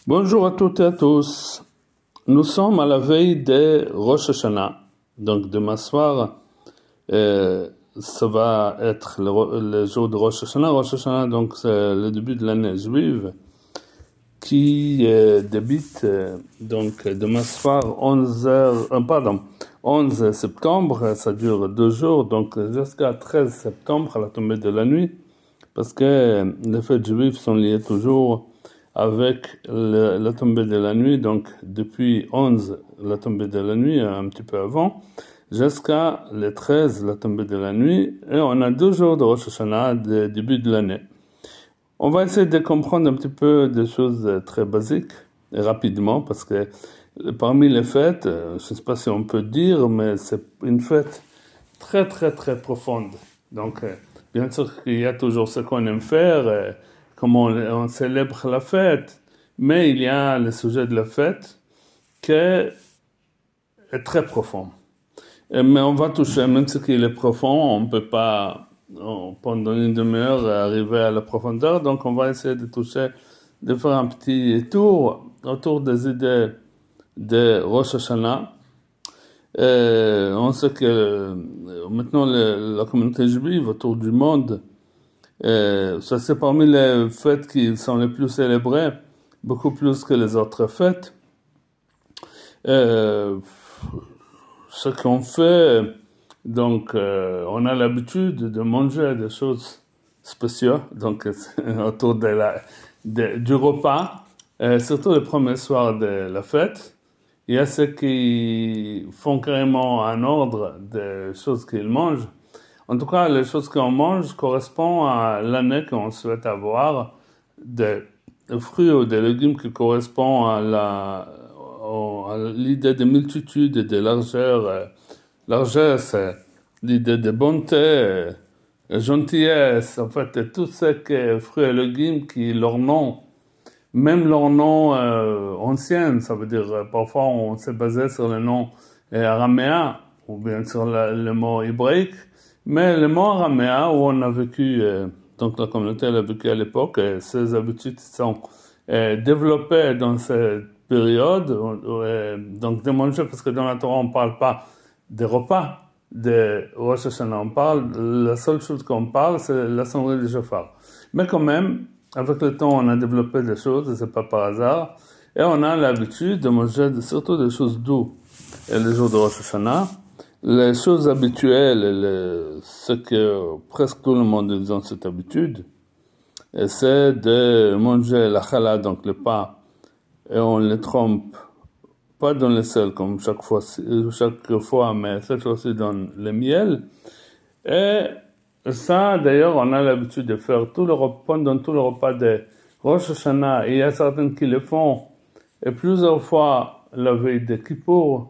Bonjour à toutes et à tous. Nous sommes à la veille de Rosh Hashanah. Donc demain soir, ça va être le jour de Rosh Hashanah. Rosh Hashanah, donc c'est le début de l'année juive qui débute donc demain soir 11 septembre. Ça dure 2 jours, donc jusqu'à 13 septembre à la tombée de la nuit, parce que les fêtes juives sont liées toujours avec la tombée de la nuit, donc depuis 11, la tombée de la nuit, un petit peu avant, jusqu'à le 13, la tombée de la nuit, et on a 2 jours de Rosh Hashanah, de début de l'année. On va essayer de comprendre un petit peu des choses très basiques, et rapidement, parce que parmi les fêtes, je ne sais pas si on peut dire, mais c'est une fête très très très profonde. Donc, bien sûr qu'il y a toujours ce qu'on aime faire, comment on célèbre la fête, mais il y a le sujet de la fête qui est très profond. Mais on va toucher, même ce qui est profond, on ne peut pas, pendant une demi-heure, arriver à la profondeur, donc on va essayer de toucher, de faire un petit tour autour des idées de Rosh Hashanah. On sait que maintenant la communauté juive autour du monde, ça c'est parmi les fêtes qui sont les plus célébrées, beaucoup plus que les autres fêtes. Ce qu'on fait, donc on a l'habitude de manger des choses spéciales, donc autour du repas, surtout le premier soir de la fête. Il y a ceux qui font carrément un ordre des choses qu'ils mangent. En tout cas, les choses qu'on mange correspondent à l'année qu'on souhaite avoir, des fruits ou des légumes qui correspondent à l'idée de multitude et de largeur. Largeur, c'est l'idée de bonté, gentillesse, en fait, tous ces fruits et légumes qui, leur nom, même leur nom ancien, ça veut dire, parfois on s'est basé sur le nom araméen, ou bien sur le mot hébraïque, mais le mot araméen où on a vécu, donc la communauté elle a vécu à l'époque, et ces habitudes sont développées dans cette période, donc de manger, parce que dans la Torah on ne parle pas des repas de Rosh Hashanah, la seule chose qu'on parle c'est la sonnerie du shofar. Mais quand même, avec le temps on a développé des choses, et c'est pas par hasard, et on a l'habitude de manger surtout des choses douces et les jours de Rosh Hashanah. Les choses habituelles, ce que presque tout le monde a cette habitude, c'est de manger la challah, donc le pain, et on le trempe pas dans le sel comme chaque fois, mais cette fois-ci dans le miel. Et ça, d'ailleurs, on a l'habitude de faire pendant tout le repas de Rosh Hashanah. Il y a certains qui le font, et plusieurs fois la veille de Kippour,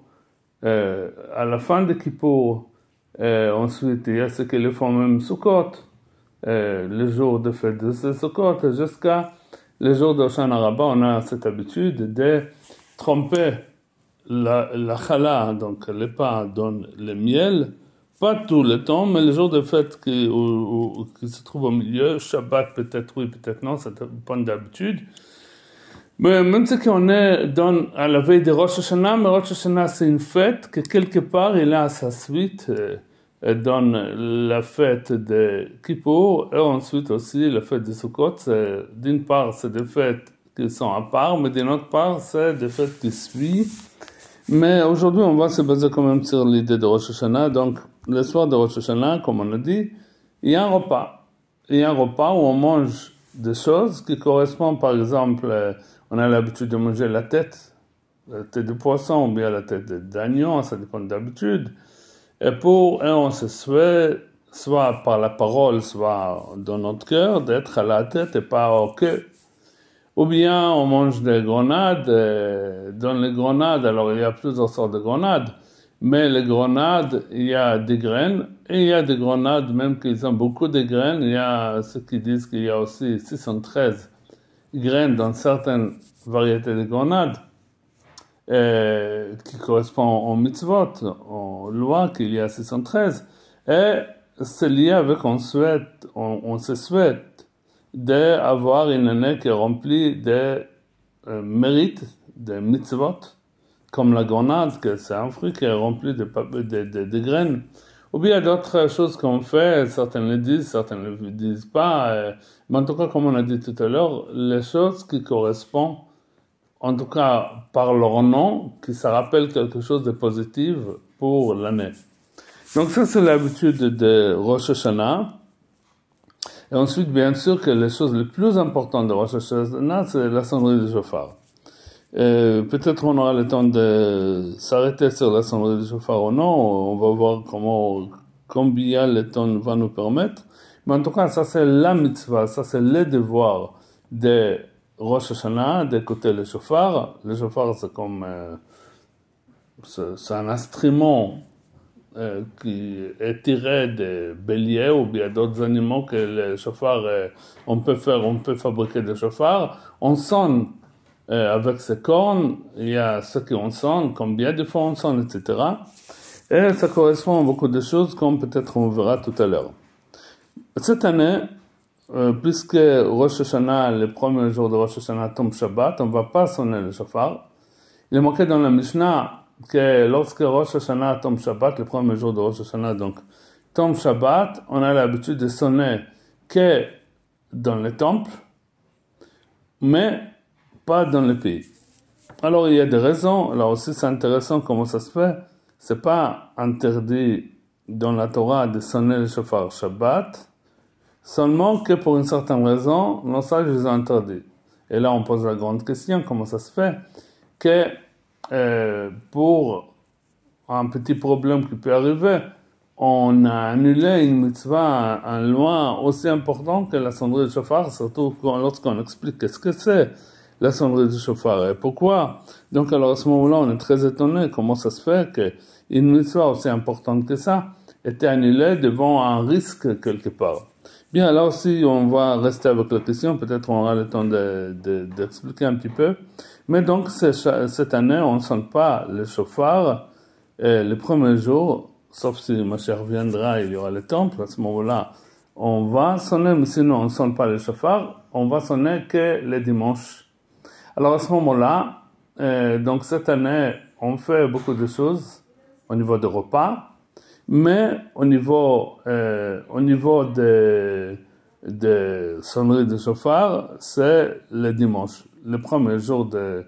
à la fin de Kippour, ensuite il y a ceux qui le font même Sukkot, le jour de fête de Sukkot, jusqu'à le jour de Hoshana Rabbah, on a cette habitude de tremper la challah, donc le pain dans le miel, pas tout le temps, mais le jour de fête qui se trouve au milieu, Shabbat peut-être oui, peut-être non, ça dépend d'habitude. Mais même si on est à la veille de Rosh Hashanah, mais Rosh Hashanah c'est une fête que quelque part il a sa suite dans la fête de Kippour, et ensuite aussi la fête de Sukkot. D'une part c'est des fêtes qui sont à part, mais d'une autre part c'est des fêtes qui suivent. Mais aujourd'hui on va se baser quand même sur l'idée de Rosh Hashanah. Donc le soir de Rosh Hashanah, comme on a dit, il y a un repas. Il y a un repas où on mange des choses qui correspondent, par exemple, on a l'habitude de manger la tête de poisson ou bien la tête d'agneau, ça dépend d'habitude. Et on se souhaite, soit par la parole, soit dans notre cœur, d'être à la tête et pas au queue. Ou bien on mange des grenades. Dans les grenades, alors il y a plusieurs sortes de grenades, mais les grenades, il y a des graines, et il y a des grenades même qui ont beaucoup de graines. Il y a ceux qui disent qu'il y a aussi 613 graines dans certaines variétés de grenades, qui correspondent aux mitzvot, aux lois qu'il y a 613. Et c'est lié avec on se souhaite d'avoir une année qui est remplie de mérites des mitzvot, comme la grenade, que c'est un fruit qui est rempli de graines. Ou bien d'autres choses qu'on fait, certains le disent, certains ne le disent pas. Mais en tout cas, comme on a dit tout à l'heure, les choses qui correspondent, en tout cas par leur nom, qui se rappellent quelque chose de positif pour l'année. Donc ça, c'est l'habitude de Rosh Hashanah. Et ensuite, bien sûr, que les choses les plus importantes de Rosh Hashanah, c'est la sonnerie du shofar. Peut-être on aura le temps de s'arrêter sur la sonnerie du shofar ou non. On va voir combien le temps va nous permettre. Mais en tout cas, ça c'est la mitzvah, ça c'est le devoir de Rosh Hashanah, d'écouter le shofar. Le shofar, c'est comme c'est un instrument qui est tiré des béliers ou bien d'autres animaux que le shofar, on peut fabriquer des shofars. On sonne avec ses cornes, il y a ceux qui on sonne, combien de fois on sonne, etc. Et ça correspond à beaucoup de choses, comme peut-être on verra tout à l'heure. Cette année, puisque Rosh Hashanah, le premier jour de Rosh Hashanah tombe Shabbat, on ne va pas sonner le shofar. Il est marqué dans la Mishnah que lorsque Rosh Hashanah tombe Shabbat, le premier jour de Rosh Hashanah, donc tombe Shabbat, on a l'habitude de sonner que dans les temples, mais pas dans le pays. Alors il y a des raisons, là aussi c'est intéressant comment ça se fait. C'est pas interdit dans la Torah de sonner le shofar Shabbat, seulement que pour une certaine raison, nos sages les ont interdits. Et là on pose la grande question, comment ça se fait que pour un petit problème qui peut arriver, on a annulé une mitzvah, un loi aussi important que la sonnerie du shofar, surtout lorsqu'on explique qu'est-ce que c'est la sonnerie du shofar et pourquoi. Donc alors à ce moment-là, on est très étonné comment ça se fait qu'une mitzvah aussi importante que ça était annulée devant un risque quelque part. Bien, là aussi, on va rester avec la question, peut-être on aura le temps d'expliquer un petit peu. Mais donc, cette année, on ne sonne pas le shofar le premier jour, sauf si ma chère viendra, il y aura le temple, à ce moment-là, on va sonner, mais sinon on ne sonne pas le shofar, on va sonner que le dimanche. Alors à ce moment-là, donc cette année, on fait beaucoup de choses au niveau des repas, mais au niveau de sonnerie de shofar, c'est le dimanche, le premier jour de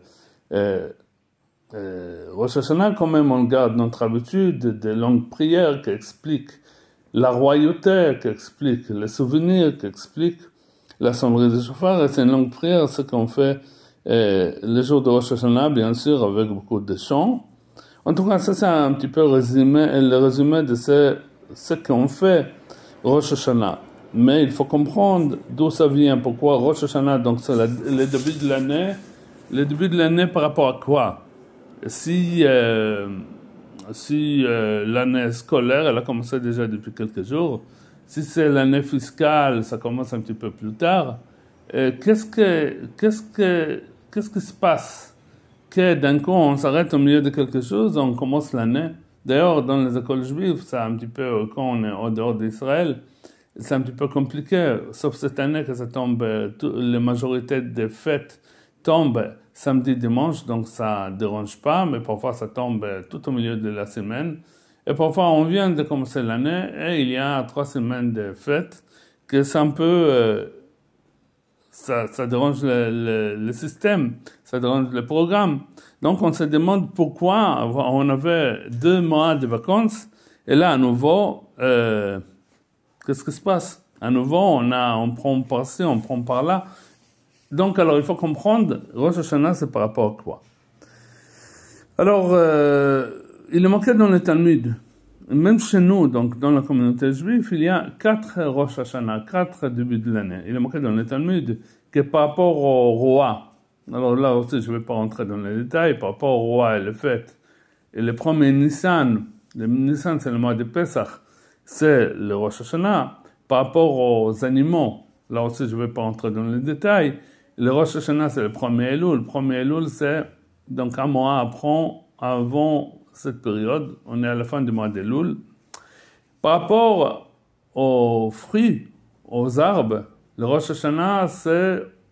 Rosh Hashanah. Quand même, on garde notre habitude de longues prières qui expliquent la royauté, qui expliquent les souvenirs, qui expliquent la sonnerie de shofar. Et c'est une longue prière, ce qu'on fait le jour de Rosh Hashanah, bien sûr, avec beaucoup de chants. En tout cas, ça c'est un petit peu le résumé de ce qu'on fait Rosh Hashanah. Mais il faut comprendre d'où ça vient, pourquoi Rosh Hashanah, donc c'est le début de l'année. Le début de l'année par rapport à quoi? Si l'année scolaire, elle a commencé déjà depuis quelques jours, si c'est l'année fiscale, ça commence un petit peu plus tard, qu'est-ce qui se passe? Que d'un coup, on s'arrête au milieu de quelque chose, on commence l'année. D'ailleurs, dans les écoles juives, c'est un petit peu, quand on est en dehors d'Israël, c'est un petit peu compliqué, sauf cette année que ça tombe, la majorité des fêtes tombent samedi, dimanche, donc ça ne dérange pas, mais parfois ça tombe tout au milieu de la semaine. Et parfois, on vient de commencer l'année et il y a 3 semaines de fêtes que c'est un peu... ça dérange le système, ça dérange le programme. Donc on se demande pourquoi on avait 2 mois de vacances et là à nouveau, qu'est-ce qui se passe? À nouveau, on prend par-ci, on prend par-là. Donc alors il faut comprendre, Rosh Hashanah c'est par rapport à quoi? Alors, il est marqué dans le Talmud, même chez nous, donc dans la communauté juive, il y a 4 Rosh Hashanah, 4 débuts de l'année. Il est marqué dans le Talmud que par rapport au roi, alors là aussi je ne vais pas rentrer dans les détails, par rapport au roi et les fêtes, et le premier Nissan, le Nissan c'est le mois de Pesach, c'est le Rosh Hashanah. Par rapport aux animaux, là aussi je ne vais pas rentrer dans les détails, le Rosh Hashanah c'est le premier Elul. Le premier Elul c'est donc un mois avant cette période, on est à la fin du mois d'Elul. Par rapport aux fruits, aux arbres, le Rosh Hashanah c'est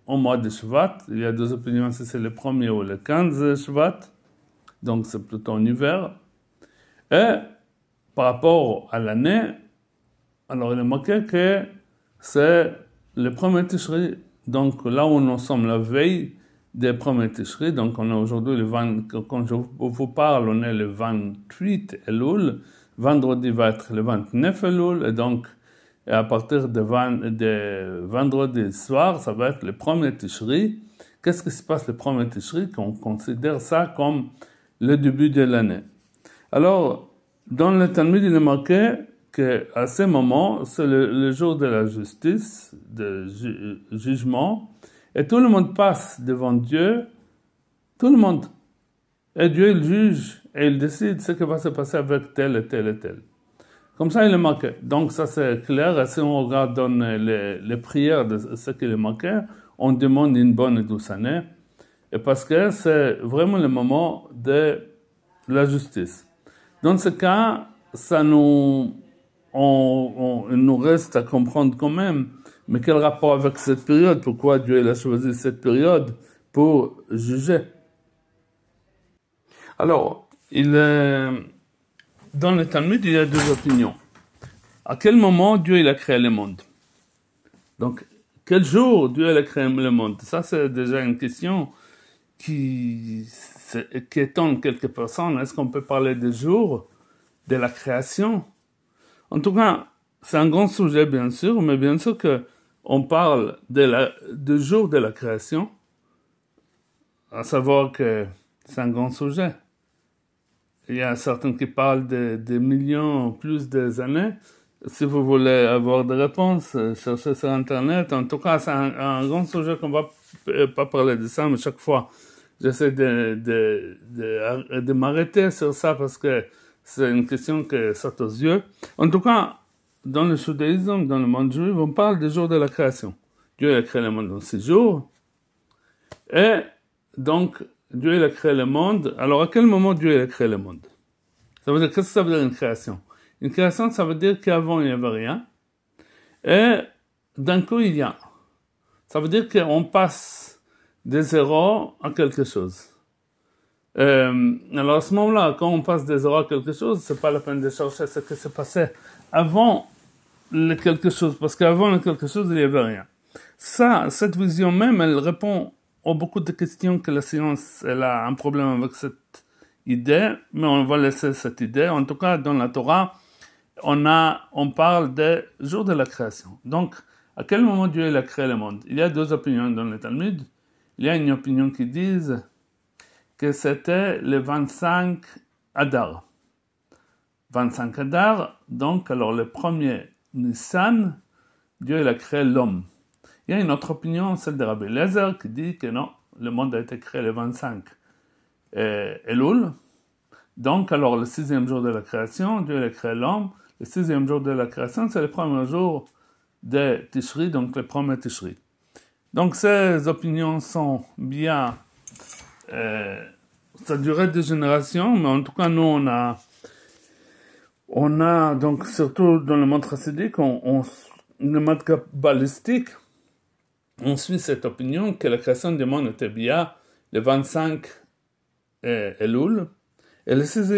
au mois de Shvat. Il y a deux opinions si c'est le 1er ou le 15 Shvat. Donc c'est plutôt en hiver. Et par rapport à l'année, alors il est marqué que c'est le 1er Tishri. Donc là où nous sommes la veille des 1er Tishri, donc on est aujourd'hui le 20, quand je vous parle, on est le 28 Elul. Vendredi va être le 29 Elul, et donc à partir de vendredi soir, ça va être le 1er Tishri. Qu'est-ce qui se passe le 1er Tishri? Qu'on considère ça comme le début de l'année. Alors, dans le Talmud, il est marqué qu'à ce moment, c'est le jour de la justice, de jugement, et tout le monde passe devant Dieu, tout le monde. Et Dieu, il juge et il décide ce qui va se passer avec tel et tel et tel. Comme ça, il est marqué. Donc, ça, c'est clair. Et si on regarde dans les prières de ce qu'il est marqué, on demande une bonne et douce année. Et parce que c'est vraiment le moment de la justice. Dans ce cas, ça il nous reste à comprendre quand même, mais quel rapport avec cette période? Pourquoi Dieu a choisi cette période pour juger? Alors, dans le Talmud, il y a deux opinions. À quel moment Dieu a créé le monde? Donc, quel jour Dieu a créé le monde? Ça, c'est déjà une question qui étonne quelques personnes. Est-ce qu'on peut parler des jours de la création? En tout cas, c'est un grand sujet, bien sûr, mais bien sûr qu'on parle du jour de la création, à savoir que c'est un grand sujet. Il y a certains qui parlent de millions, plus des années. Si vous voulez avoir des réponses, cherchez sur Internet. En tout cas, c'est un grand sujet qu'on va pas parler de ça, mais chaque fois, j'essaie de m'arrêter sur ça parce que c'est une question qui saute aux yeux. En tout cas, dans le judaïsme, dans le monde juif, on parle du jour de la création. Dieu a créé le monde en 6 jours. Et donc, Dieu a créé le monde. Alors, à quel moment Dieu a créé le monde? Ça veut dire, qu'est-ce que ça veut dire une création? Une création, ça veut dire qu'avant, il n'y avait rien. Et d'un coup, il y a. Ça veut dire qu'on passe de zéro à quelque chose. Alors, à ce moment-là, quand on passe de zéro à quelque chose, c'est pas la peine de chercher ce qui s'est passé avant le quelque chose. Parce qu'avant le quelque chose, il n'y avait rien. Cette vision même, elle répond à beaucoup de questions que la science, elle a un problème avec cette idée, mais on va laisser cette idée. En tout cas, dans la Torah, on parle des jours de la création. Donc, à quel moment Dieu a créé le monde? Il y a deux opinions dans le Talmud. Il y a une opinion qui dit que c'était le 25 Adar. 25 Adar, donc, alors le premier Nissan, Dieu a créé l'homme. Il y a une autre opinion, celle de Rabbi Eliezer, qui dit que non, le monde a été créé le 25 Elul. Donc, alors, le 6e jour de la création, Dieu a créé l'homme. Le 6e jour de la création, c'est le premier jour de Tishri, donc le premier Tishri. Donc, ces opinions sont bien... ça durait des générations, mais en tout cas, nous, on a donc, surtout dans le monde chassidique, le monde kabbalistique, on suit cette opinion que la création du monde était bien le 25 Elul. Et le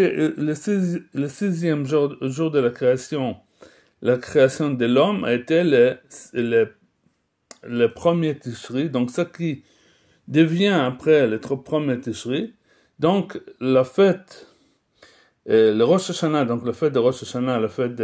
6e jour de la création de l'homme a été le premier Tishri, donc ce qui devient après le premier Tishri. Donc la fête, le Rosh Hashanah, donc le fête de Rosh Hashanah, le fête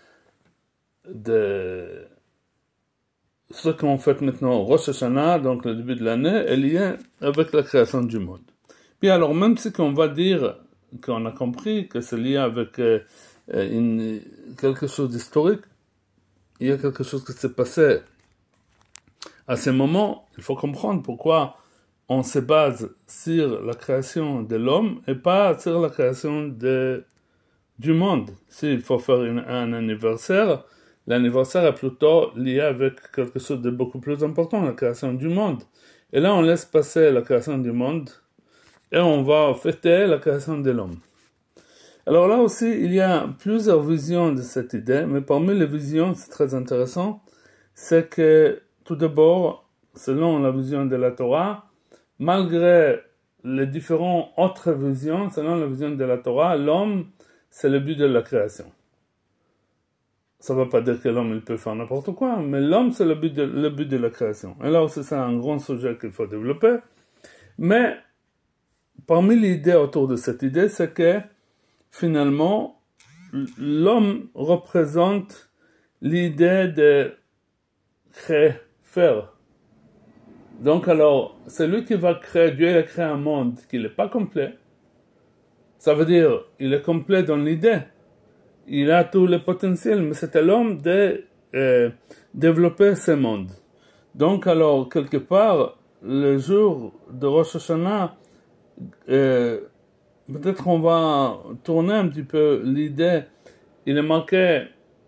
de ce qu'on fait maintenant, Rosh Hashanah, donc le début de l'année, est lié avec la création du monde. Puis alors, même si on va dire qu'on a compris que c'est lié avec quelque chose d'historique, il y a quelque chose qui s'est passé à ce moment, il faut comprendre pourquoi on se base sur la création de l'homme et pas sur la création du monde. S'il faut faire un anniversaire, l'anniversaire est plutôt lié avec quelque chose de beaucoup plus important, la création du monde. Et là, on laisse passer la création du monde et on va fêter la création de l'homme. Alors là aussi, il y a plusieurs visions de cette idée, mais parmi les visions, c'est très intéressant, c'est que tout d'abord, selon la vision de la Torah, malgré les différentes autres visions, selon la vision de la Torah, l'homme, c'est le but de la création. Ça ne veut pas dire que l'homme il peut faire n'importe quoi, mais l'homme, c'est le but de la création. Et là aussi, c'est un grand sujet qu'il faut développer. Mais parmi les idées autour de cette idée, c'est que finalement, l'homme représente l'idée de créer, faire. Donc alors, c'est lui qui va créer, Dieu a créé un monde qui n'est pas complet. Ça veut dire, il est complet dans l'idée. Il a tout le potentiel, mais c'est à l'homme de développer ce monde. Donc alors, quelque part, le jour de Rosh Hashanah, peut-être on va tourner un petit peu l'idée. Il est marqué,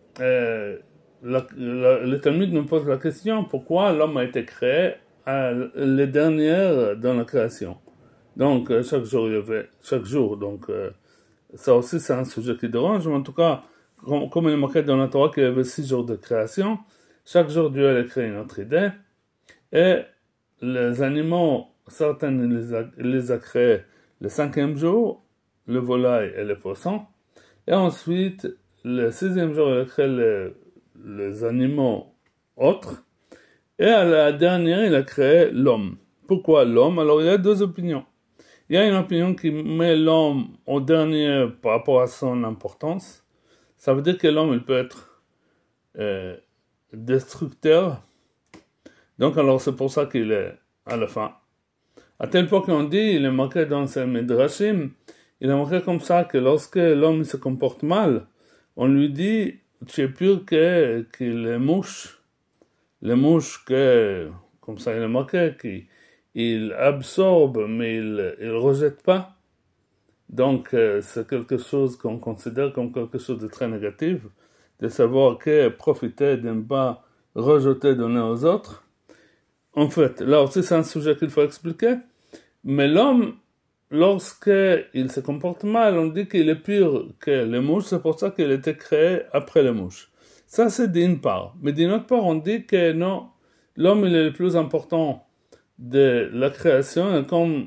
le Talmud nous pose la question, pourquoi l'homme a été créé le dernier dans la création. Donc, chaque jour, donc, ça aussi c'est un sujet qui dérange, mais en tout cas, comme il est marqué dans la Torah qu'il y avait 6 jours de création, chaque jour Dieu a créé une autre idée, et les animaux, certains les a créés le 5e jour, le volaille et le poisson, et ensuite, le 6e jour, il a créé les animaux autres, et à la dernière, il a créé l'homme. Pourquoi l'homme? Alors, il y a 2 opinions. Il y a une opinion qui met l'homme au dernier par rapport à son importance. Ça veut dire que l'homme, il peut être destructeur. Donc, alors, c'est pour ça qu'il est à la fin. À tel point qu'on dit, il est marqué dans ces Midrashim, il est marqué comme ça que lorsque l'homme se comporte mal, on lui dit, tu es pur que les mouches, que, comme ça il est marqué, qu'il absorbe, mais il rejette pas. Donc, c'est quelque chose qu'on considère comme quelque chose de très négatif, de savoir que profiter de ne pas rejeter, donner aux autres. En fait, là aussi, c'est un sujet qu'il faut expliquer. Mais l'homme, lorsqu'il se comporte mal, on dit qu'il est pur que les mouches, c'est pour ça qu'il a été créé après les mouches. Ça, c'est d'une part. Mais d'une autre part, on dit que non, l'homme, il est le plus important de la création, et comme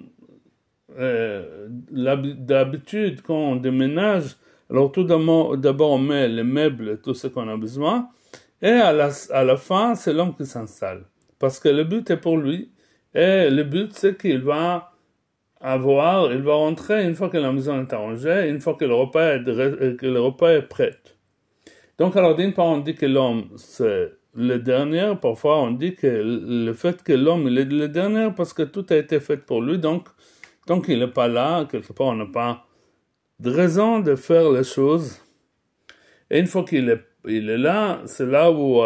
d'habitude, quand on déménage, alors tout d'abord on met les meubles, tout ce qu'on a besoin, et à la fin, c'est l'homme qui s'installe. Parce que le but est pour lui, et le but c'est qu'il va rentrer une fois que la maison est arrangée, une fois que le repas est prêt. Donc alors d'une part on dit que l'homme c'est le dernier, parfois on dit que le fait que l'homme il est le dernier parce que tout a été fait pour lui, donc tant qu'il n'est pas là, quelque part on n'a pas de raison de faire les choses. Et une fois qu'il est là, c'est là où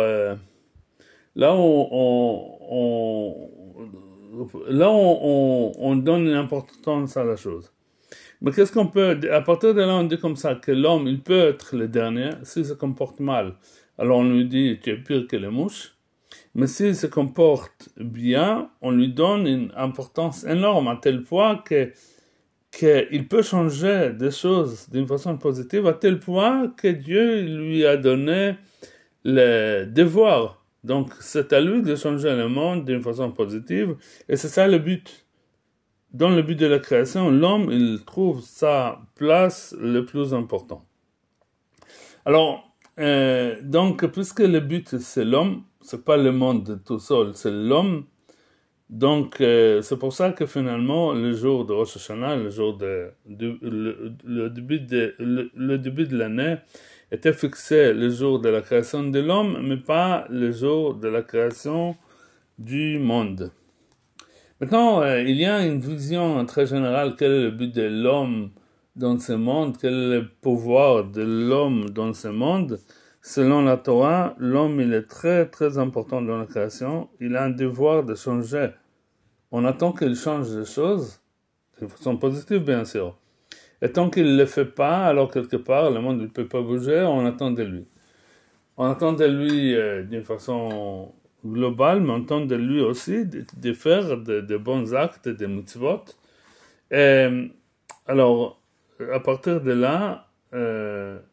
on donne une importance à la chose. Mais qu'est-ce qu'on peut, à partir de là, on dit comme ça, que l'homme, il peut être le dernier, s'il se comporte mal. Alors on lui dit, tu es pire que les mouches. Mais s'il se comporte bien, on lui donne une importance énorme, à tel point qu'il peut changer des choses d'une façon positive, à tel point que Dieu lui a donné le devoir. Donc, c'est à lui de changer le monde d'une façon positive, et c'est ça le but. Dans le but de la création, l'homme, il trouve sa place le plus important. Alors, donc, puisque le but, c'est l'homme, c'est pas le monde tout seul, c'est l'homme. Donc, c'est pour ça que finalement, le jour de Rosh Hashanah, le début de l'année, était fixé le jour de la création de l'homme, mais pas le jour de la création du monde. Maintenant, il y a une vision très générale, quel est le but de l'homme dans ce monde, quel est le pouvoir de l'homme dans ce monde. Selon la Torah, l'homme il est très très important dans la création, il a un devoir de changer. On attend qu'il change les choses, de façon positive bien sûr. Et tant qu'il ne le fait pas, alors quelque part, le monde ne peut pas bouger, on attend de lui. On attend de lui d'une façon globale, mais on attend de lui aussi de faire de bons actes, des mitzvot. Et alors, à partir de là,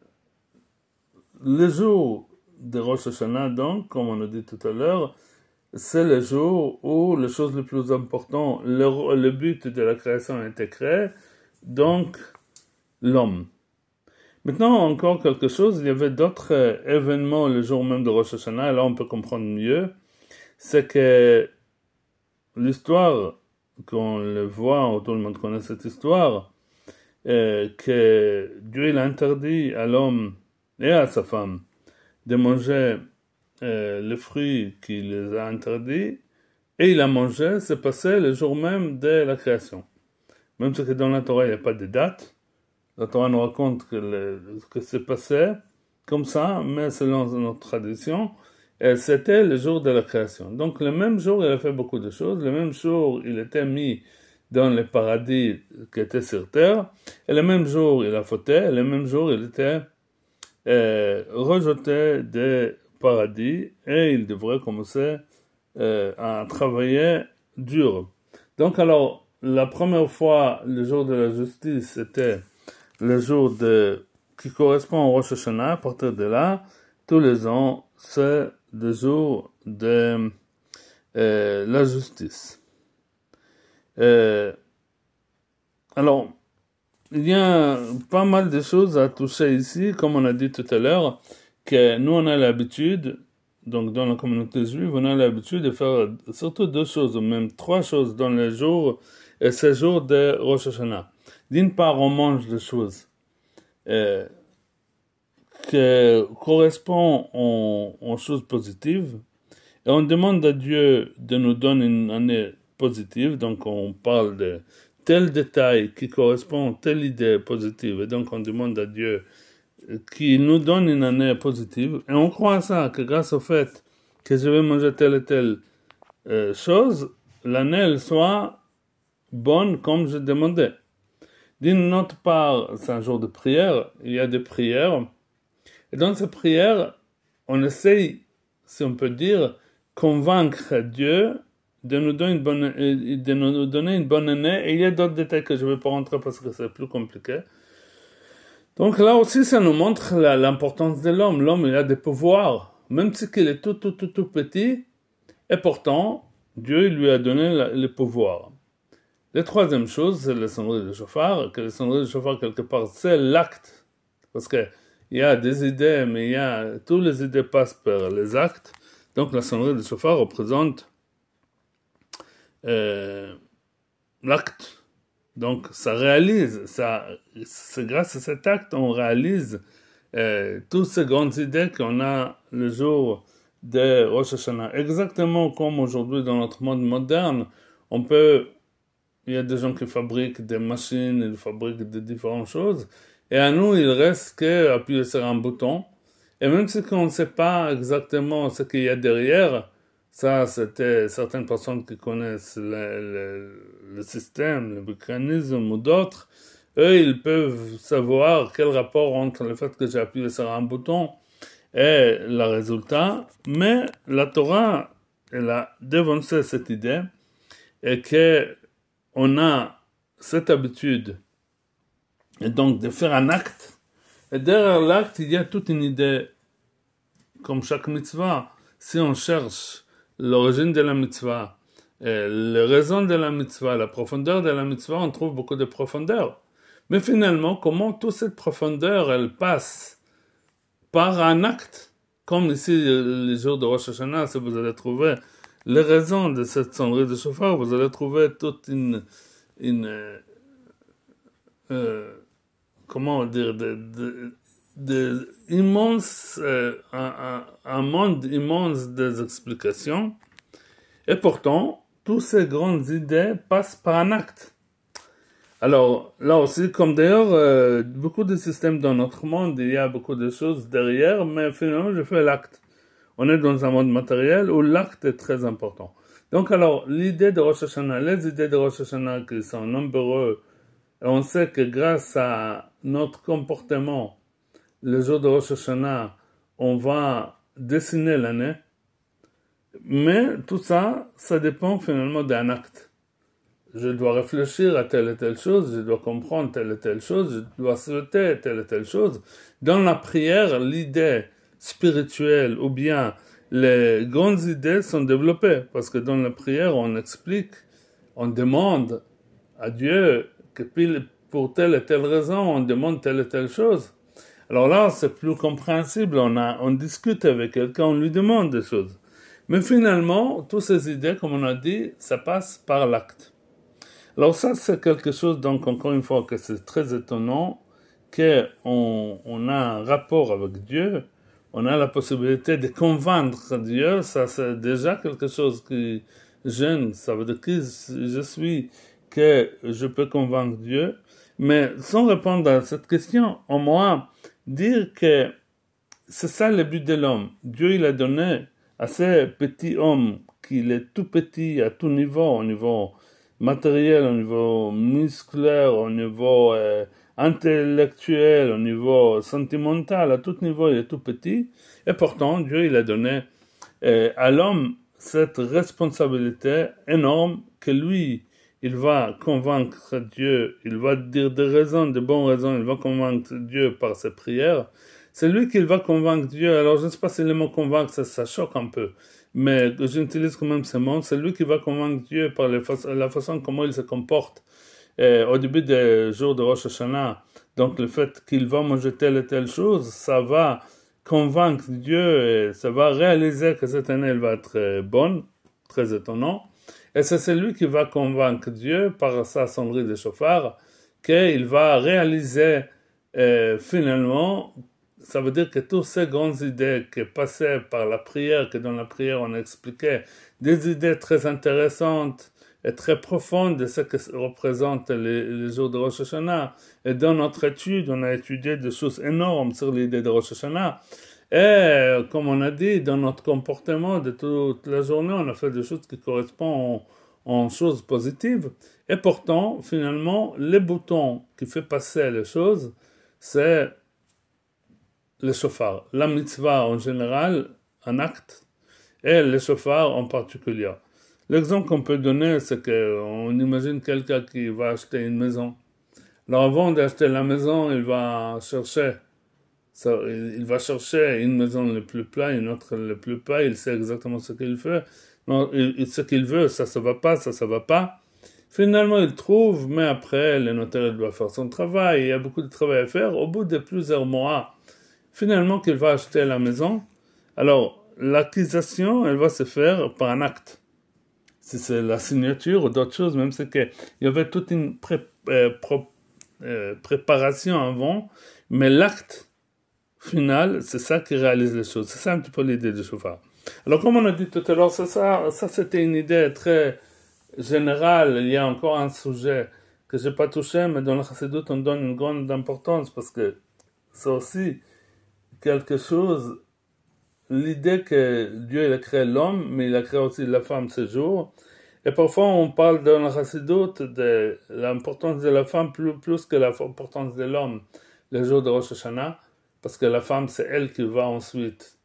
le jour de Rosh Hashanah, donc, comme on a dit tout à l'heure, c'est le jour où les choses les plus importantes, le but de la création a été créé, donc l'homme. Maintenant, encore quelque chose, il y avait d'autres événements le jour même de Rosh Hashanah, et là on peut comprendre mieux, c'est que l'histoire, qu'on le voit, ou tout le monde connaît cette histoire, que Dieu il a interdit à l'homme et à sa femme de manger les fruits qu'il les a interdits, et il a mangé, c'est passé le jour même de la création. Même si dans la Torah il n'y a pas de date, la Torah nous raconte que c'est passé comme ça, mais selon notre tradition, et c'était le jour de la création. Donc le même jour il a fait beaucoup de choses, le même jour il était mis dans le paradis qui était sur terre, et le même jour il a fauté, et le même jour il était rejeté des paradis, et il devrait commencer à travailler dur. Donc alors, la première fois, le jour de la justice, c'était le jour qui correspond au Rosh Hashanah. À partir de là, tous les ans, c'est le jour de la justice. Alors, il y a pas mal de choses à toucher ici, comme on a dit tout à l'heure, que nous on a l'habitude, donc dans la communauté juive, on a l'habitude de faire surtout deux choses, ou même trois choses dans les jours, et ces jours de Rosh Hashanah. D'une part, on mange des choses qui correspondent aux choses positives, et on demande à Dieu de nous donner une année positive, donc on parle de tel détail qui correspond à telle idée positive, et donc on demande à Dieu qu'il nous donne une année positive, et on croit à ça, que grâce au fait que je vais manger telle et telle chose, l'année elle soit bonne comme je demandais. D'une autre part, c'est un jour de prière, il y a des prières, et dans ces prières, on essaye, si on peut dire, convaincre Dieu de nous donner une bonne année, et il y a d'autres détails que je ne vais pas rentrer parce que c'est plus compliqué. Donc là aussi, ça nous montre l'importance de l'homme. L'homme, il a des pouvoirs, même si il est tout petit, et pourtant, Dieu lui a donné le pouvoir. La troisième chose, c'est le sonnerie de chauffard, que le sonnerie de chauffard, quelque part, c'est l'acte, parce que il y a des idées, mais toutes les idées passent par les actes. Donc la sonnerie de chauffard représente l'acte. Donc ça réalise, c'est grâce à cet acte on réalise toutes ces grandes idées qu'on a le jour de Rosh Hashanah. Exactement comme aujourd'hui dans notre monde moderne, il y a des gens qui fabriquent des machines, ils fabriquent des différentes choses, et à nous il reste qu'à appuyer sur un bouton, et même si on ne sait pas exactement ce qu'il y a derrière, ça, c'était certaines personnes qui connaissent le système, le mécanisme ou d'autres. Eux, ils peuvent savoir quel rapport entre le fait que j'ai appuyé sur un bouton et le résultat. Mais la Torah, elle a dénoncé cette idée et qu'on a cette habitude et donc de faire un acte. Et derrière l'acte, il y a toute une idée, comme chaque mitzvah. Si on cherche l'origine de la mitzvah, les raisons de la mitzvah, la profondeur de la mitzvah, on trouve beaucoup de profondeur. Mais finalement, comment toute cette profondeur, elle passe par un acte, comme ici, les jours de Rosh Hashanah, si vous allez trouver les raisons de cette sonnerie de chauffard, vous allez trouver toute comment dire, immense, un monde immense des explications. Et pourtant, toutes ces grandes idées passent par un acte. Alors, là aussi, comme d'ailleurs, beaucoup de systèmes dans notre monde, il y a beaucoup de choses derrière, mais finalement, je fais l'acte. On est dans un monde matériel où l'acte est très important. Donc, alors, l'idée de Rosh Hashanah, les idées de Rosh Hashanah qui sont nombreux, on sait que grâce à notre comportement, le jour de Rosh Hashanah, on va dessiner l'année. Mais tout ça, ça dépend finalement d'un acte. Je dois réfléchir à telle et telle chose, je dois comprendre telle et telle chose, je dois souhaiter telle et telle chose. Dans la prière, l'idée spirituelle ou bien les grandes idées sont développées. Parce que dans la prière, on explique, on demande à Dieu que pour telle et telle raison, on demande telle et telle chose. Alors là, c'est plus compréhensible. On discute avec quelqu'un, on lui demande des choses. Mais finalement, toutes ces idées, comme on a dit, ça passe par l'acte. Alors ça, c'est quelque chose, donc encore une fois, que c'est très étonnant, qu'on a un rapport avec Dieu, on a la possibilité de convaincre Dieu, ça c'est déjà quelque chose qui gêne, ça veut dire qui je suis, que je peux convaincre Dieu, mais sans répondre à cette question, au moins dire que c'est ça le but de l'homme. Dieu, il a donné à ce petit homme, qu'il est tout petit à tout niveau, au niveau matériel, au niveau musculaire, au niveau intellectuel, au niveau sentimental, à tout niveau, il est tout petit. Et pourtant, Dieu, il a donné à l'homme cette responsabilité énorme que lui, il va convaincre Dieu, il va dire des raisons, de bonnes raisons, il va convaincre Dieu par ses prières. C'est lui qui va convaincre Dieu. Alors, je ne sais pas si le mot convaincre, ça choque un peu, mais j'utilise quand même ce mot. C'est lui qui va convaincre Dieu par la façon comment il se comporte au début des jours de Rosh Hashanah. Donc, le fait qu'il va manger telle et telle chose, ça va convaincre Dieu et ça va réaliser que cette année, elle va être bonne, très étonnant. Et c'est celui qui va convaincre Dieu par sa sonnerie de chauffard qu'il va réaliser finalement. Ça veut dire que toutes ces grandes idées qui passaient par la prière, que dans la prière on expliquait, des idées très intéressantes et très profondes de ce que représentent les jours de Rosh Hashanah. Et dans notre étude, on a étudié des choses énormes sur l'idée de Rosh Hashanah. Et comme on a dit, dans notre comportement de toute la journée, on a fait des choses qui correspondent en choses positives. Et pourtant, finalement, les boutons qui fait passer les choses, c'est le shofar. La mitzvah en général, un acte, et le shofar en particulier. L'exemple qu'on peut donner, c'est qu'on imagine quelqu'un qui va acheter une maison. Alors avant d'acheter la maison, il va chercher une maison le plus plat, une autre le plus plat, il sait exactement ce qu'il fait. Non, ce qu'il veut, ça va pas, ça va pas. Finalement, il trouve, mais après, le notaire doit faire son travail, il y a beaucoup de travail à faire. Au bout de plusieurs mois, finalement, qu'il va acheter la maison, alors l'acquisition, elle va se faire par un acte. Si c'est la signature ou d'autres choses, même c'est qu'il y avait toute une préparation avant, mais l'acte final, c'est ça qui réalise les choses. C'est ça un petit peu l'idée du chauffard. Alors, comme on a dit tout à l'heure, ça c'était une idée très générale. Il y a encore un sujet que je n'ai pas touché, mais dans le Chassidut, on donne une grande importance parce que c'est aussi quelque chose, l'idée que Dieu il a créé l'homme, mais il a créé aussi la femme ce jour. Et parfois, on parle dans le Chassidut de l'importance de la femme plus que l'importance de l'homme, le jour de Rosh Hashanah, parce que la femme, c'est elle qui va ensuite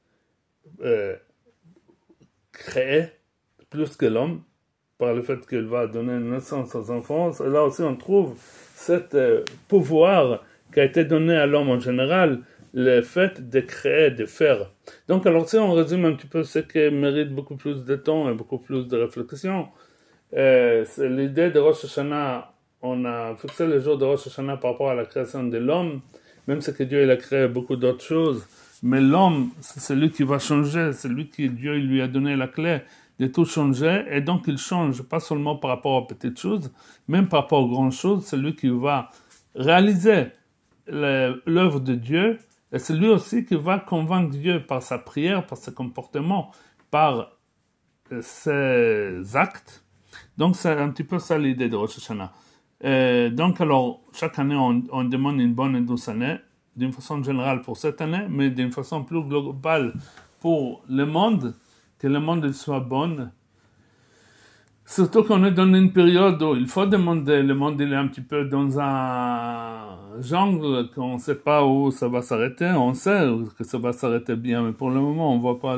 créer plus que l'homme, par le fait qu'elle va donner naissance aux enfants. Et là aussi, on trouve ce pouvoir qui a été donné à l'homme en général, le fait de créer, de faire. Donc, alors, si on résume un petit peu ce qui mérite beaucoup plus de temps et beaucoup plus de réflexion, c'est l'idée de Rosh Hashanah. On a fixé le jour de Rosh Hashanah par rapport à la création de l'homme, même si que Dieu il a créé beaucoup d'autres choses. Mais l'homme, c'est celui qui va changer, c'est lui qui Dieu il lui a donné la clé de tout changer, et donc il change pas seulement par rapport aux petites choses, même par rapport aux grandes choses. C'est lui qui va réaliser l'œuvre de Dieu, et c'est lui aussi qui va convaincre Dieu par sa prière, par ses comportements, par ses actes. Donc c'est un petit peu ça l'idée de Rosh Hashanah. Donc alors, chaque année on demande une bonne et douce année, d'une façon générale pour cette année, mais d'une façon plus globale pour le monde, que le monde soit bon. Surtout qu'on est dans une période où il faut demander, le monde il est un petit peu dans un jungle qu'on ne sait pas où ça va s'arrêter. On sait que ça va s'arrêter bien, mais pour le moment on voit pas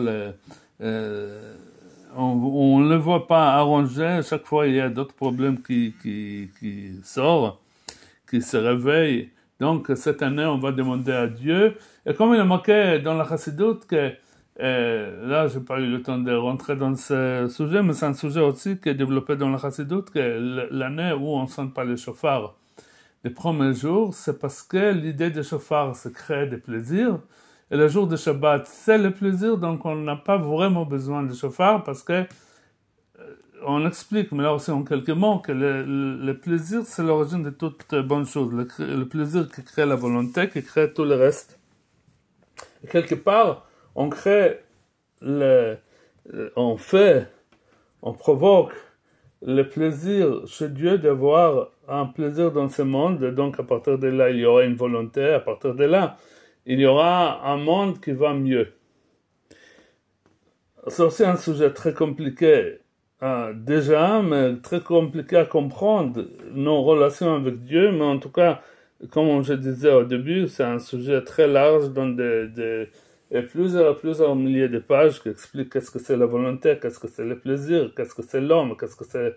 on ne le voit pas arranger. Chaque fois il y a d'autres problèmes qui sortent, qui se réveillent. Donc cette année on va demander à Dieu. Et comme il est marqué dans la Chassidut que Là, j'ai pas eu le temps de rentrer dans ce sujet, mais c'est un sujet aussi qui est développé dans la Chassidoute, que l'année où on ne sonne pas les chauffards les premiers jours, c'est parce que l'idée des chauffards, c'est créer des plaisirs. Et le jour de Shabbat, c'est le plaisir, donc on n'a pas vraiment besoin de chauffards parce que on explique, mais là aussi en quelques mots, que le plaisir, c'est l'origine de toute bonne chose. Le plaisir qui crée la volonté, qui crée tout le reste. Et quelque part, on crée on provoque le plaisir chez Dieu d'avoir un plaisir dans ce monde, et donc à partir de là, il y aura une volonté, à partir de là, il y aura un monde qui va mieux. C'est aussi un sujet très compliqué déjà, mais très compliqué à comprendre nos relations avec Dieu, mais en tout cas, comme je disais au début, c'est un sujet très large dans plusieurs milliers de pages qui expliquent qu'est-ce que c'est la volonté, qu'est-ce que c'est le plaisir, qu'est-ce que c'est l'homme, qu'est-ce que c'est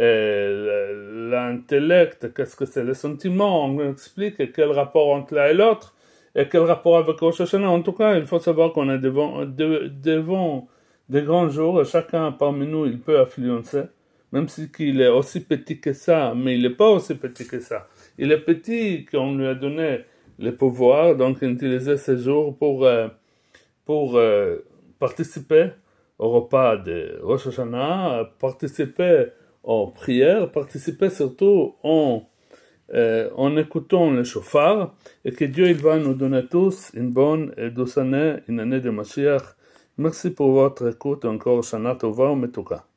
l'intellect, qu'est-ce que c'est le sentiment. On explique quel rapport entre l'un et l'autre et quel rapport avec Rosh Hashanah. En tout cas, il faut savoir qu'on est devant des grands jours et chacun parmi nous, il peut influencer, même si il est aussi petit que ça, mais il n'est pas aussi petit que ça. Il est petit qu'on lui a donné le pouvoir, donc utiliser ces jours pour participer au repas de Rosh Hashanah, participer aux prières, participer surtout en écoutant le chauffard, et que Dieu il va nous donner tous une bonne et douce année, une année de Mashiach. Merci pour votre écoute, encore Shana Tova Metuka.